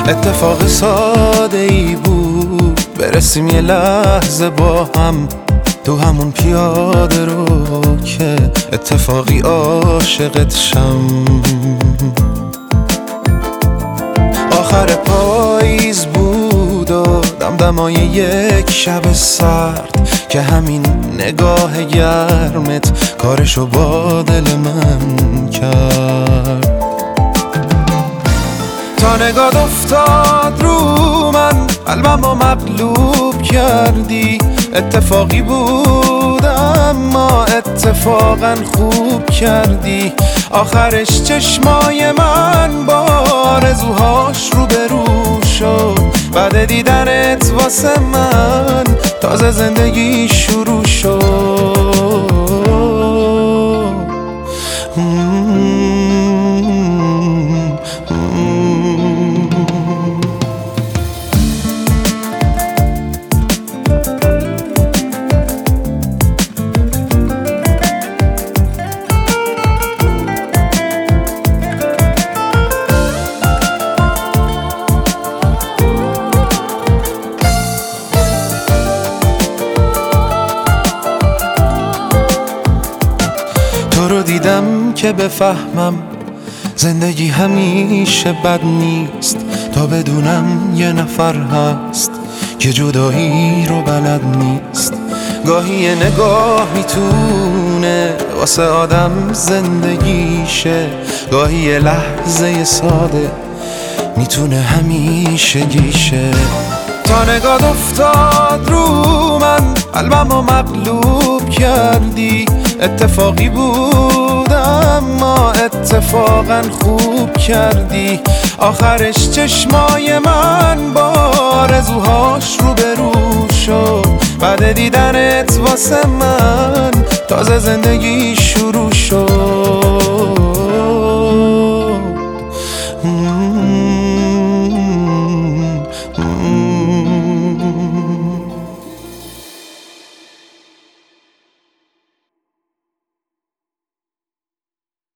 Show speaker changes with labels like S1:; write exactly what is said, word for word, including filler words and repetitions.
S1: اتفاق ساده ای بود برسیم یه لحظه با هم تو همون پیاده رو که اتفاقی عاشقت شم. آخر پاییز بود و دمدمای یک شب سرد که همین نگاه گرمت کارشو با دل من کرد. تا نگات افتاد رو من قلبمو مغلوب کردی. اتفاقی بود اما اتفاقا خوب کردی. آخرش چشمای من با آرزوهاش رو به رو شد. بعد دیدنت واسه من تازه زندگی شروع شد. تو رو دیدم که بفهمم زندگی همیشه بد نیست. تا بدونم یه نفر هست که جدایی رو بلد نیست. گاهی یه نگاه میتونه واسه آدم زندگیشه. گاهی یه لحظه ساده میتونه همیشه گیشه. تا نگات افتاد رو من قلبمو مغلوب کردی. اتفاقی بود اما اتفاقا خوب کردی. آخرش چشمای من با آرزوهاش رو به رو شد. بعد دیدنت واسه من تازه زندگی شروع شد.